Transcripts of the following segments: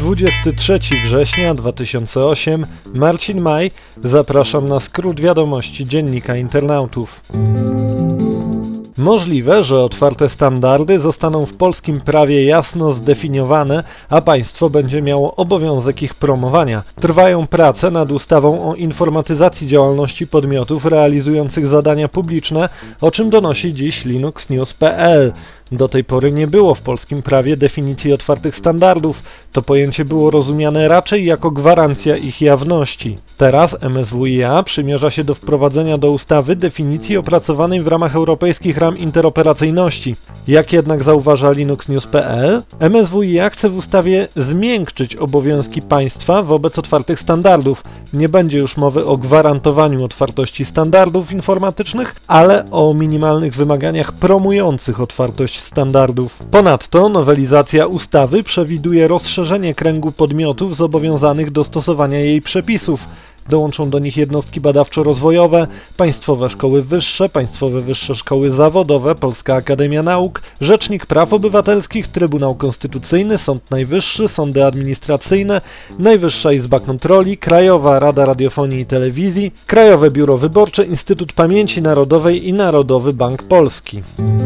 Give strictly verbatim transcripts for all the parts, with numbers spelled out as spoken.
dwudziestego trzeciego września dwa tysiące ósmego, Marcin Maj, zapraszam na skrót wiadomości Dziennika Internautów. Możliwe, że otwarte standardy zostaną w polskim prawie jasno zdefiniowane, a państwo będzie miało obowiązek ich promowania. Trwają prace nad ustawą o informatyzacji działalności podmiotów realizujących zadania publiczne, o czym donosi dziś Linux News kropka p l. Do tej pory nie było w polskim prawie definicji otwartych standardów. To pojęcie było rozumiane raczej jako gwarancja ich jawności. Teraz M S W i A przymierza się do wprowadzenia do ustawy definicji opracowanej w ramach europejskich ram interoperacyjności. Jak jednak zauważa Linux News kropka p l, M S W i A chce w ustawie zmiękczyć obowiązki państwa wobec otwartych standardów. Nie będzie już mowy o gwarantowaniu otwartości standardów informatycznych, ale o minimalnych wymaganiach promujących otwartość standardów. Ponadto nowelizacja ustawy przewiduje rozszerzenie kręgu podmiotów zobowiązanych do stosowania jej przepisów. Dołączą do nich jednostki badawczo-rozwojowe, państwowe szkoły wyższe, państwowe wyższe szkoły zawodowe, Polska Akademia Nauk, Rzecznik Praw Obywatelskich, Trybunał Konstytucyjny, Sąd Najwyższy, sądy administracyjne, Najwyższa Izba Kontroli, Krajowa Rada Radiofonii i Telewizji, Krajowe Biuro Wyborcze, Instytut Pamięci Narodowej i Narodowy Bank Polski.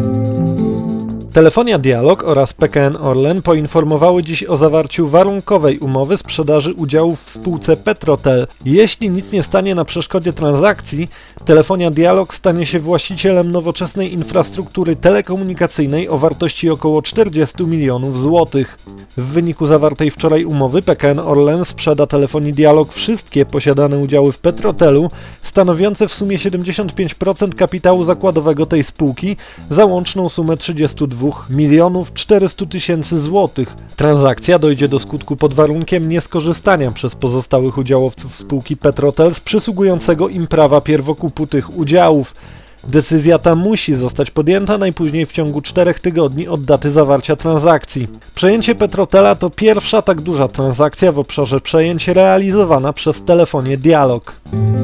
Telefonia Dialog oraz P K N Orlen poinformowały dziś o zawarciu warunkowej umowy sprzedaży udziałów w spółce Petrotel. Jeśli nic nie stanie na przeszkodzie transakcji, Telefonia Dialog stanie się właścicielem nowoczesnej infrastruktury telekomunikacyjnej o wartości około czterdziestu milionów złotych. W wyniku zawartej wczoraj umowy P K N Orlen sprzeda Telefonii Dialog wszystkie posiadane udziały w Petrotelu, stanowiące w sumie siedemdziesiąt pięć procent kapitału zakładowego tej spółki, za łączną sumę trzydziestu dwóch milionów czterystu tysięcy złotych. Transakcja dojdzie do skutku pod warunkiem nieskorzystania przez pozostałych udziałowców spółki Petrotel z przysługującego im prawa pierwokupu tych udziałów. Decyzja ta musi zostać podjęta najpóźniej w ciągu czterech tygodni od daty zawarcia transakcji. Przejęcie Petrotela to pierwsza tak duża transakcja w obszarze przejęć realizowana przez Telefonię Dialog.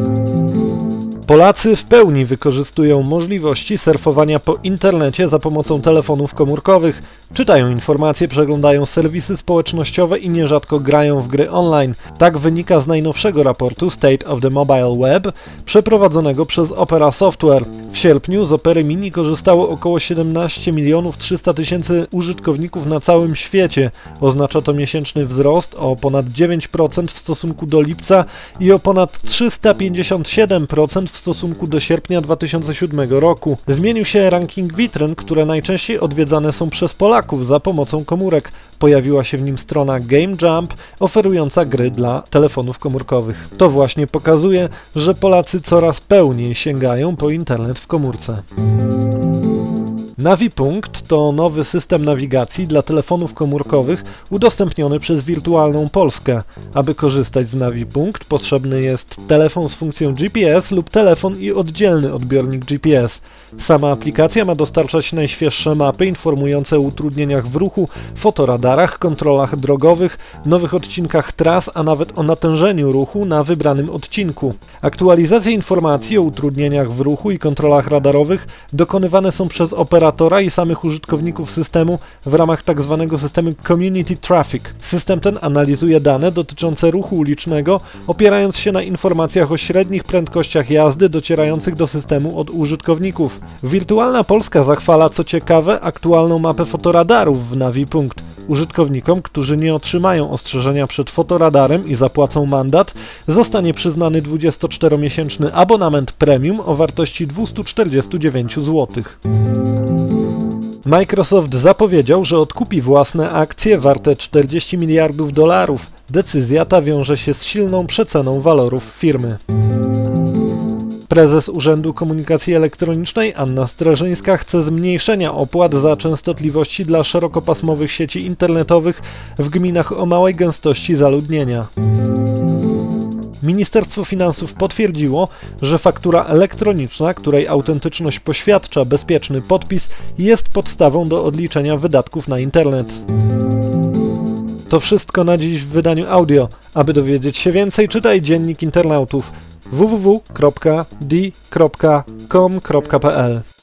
Polacy w pełni wykorzystują możliwości surfowania po internecie za pomocą telefonów komórkowych, czytają informacje, przeglądają serwisy społecznościowe i nierzadko grają w gry online. Tak wynika z najnowszego raportu State of the Mobile Web przeprowadzonego przez Opera Software. W sierpniu z Opery Mini korzystało około siedemnaście milionów trzysta tysięcy użytkowników na całym świecie. Oznacza to miesięczny wzrost o ponad dziewięć procent w stosunku do lipca i o ponad trzysta pięćdziesiąt siedem procent w stosunku do sierpnia dwa tysiące siódmego roku. Zmienił się ranking witryn, które najczęściej odwiedzane są przez Polaków za pomocą komórek. Pojawiła się w nim strona Game Jump, oferująca gry dla telefonów komórkowych. To właśnie pokazuje, że Polacy coraz pełniej sięgają po internet w komórce. Navipunkt to nowy system nawigacji dla telefonów komórkowych udostępniony przez Wirtualną Polskę. Aby korzystać z Navipunkt potrzebny jest telefon z funkcją G P S lub telefon i oddzielny odbiornik G P S. Sama aplikacja ma dostarczać najświeższe mapy informujące o utrudnieniach w ruchu, fotoradarach, kontrolach drogowych, nowych odcinkach tras, a nawet o natężeniu ruchu na wybranym odcinku. Aktualizacje informacji o utrudnieniach w ruchu i kontrolach radarowych dokonywane są przez operatora i samych użytkowników systemu w ramach tzw. systemu Community Traffic. System ten analizuje dane dotyczące ruchu ulicznego, opierając się na informacjach o średnich prędkościach jazdy docierających do systemu od użytkowników. Wirtualna Polska zachwala, co ciekawe, aktualną mapę fotoradarów w Navipunkt. Użytkownikom, którzy nie otrzymają ostrzeżenia przed fotoradarem i zapłacą mandat, zostanie przyznany dwudziestoczteromiesięczny abonament premium o wartości dwieście czterdzieści dziewięć złotych. Microsoft zapowiedział, że odkupi własne akcje warte czterdzieści miliardów dolarów. Decyzja ta wiąże się z silną przeceną walorów firmy. Prezes Urzędu Komunikacji Elektronicznej Anna Strażyńska chce zmniejszenia opłat za częstotliwości dla szerokopasmowych sieci internetowych w gminach o małej gęstości zaludnienia. Ministerstwo Finansów potwierdziło, że faktura elektroniczna, której autentyczność poświadcza bezpieczny podpis, jest podstawą do odliczenia wydatków na internet. To wszystko na dziś w wydaniu audio. Aby dowiedzieć się więcej, czytaj Dziennik Internautów w w w kropka d kropka com kropka p l.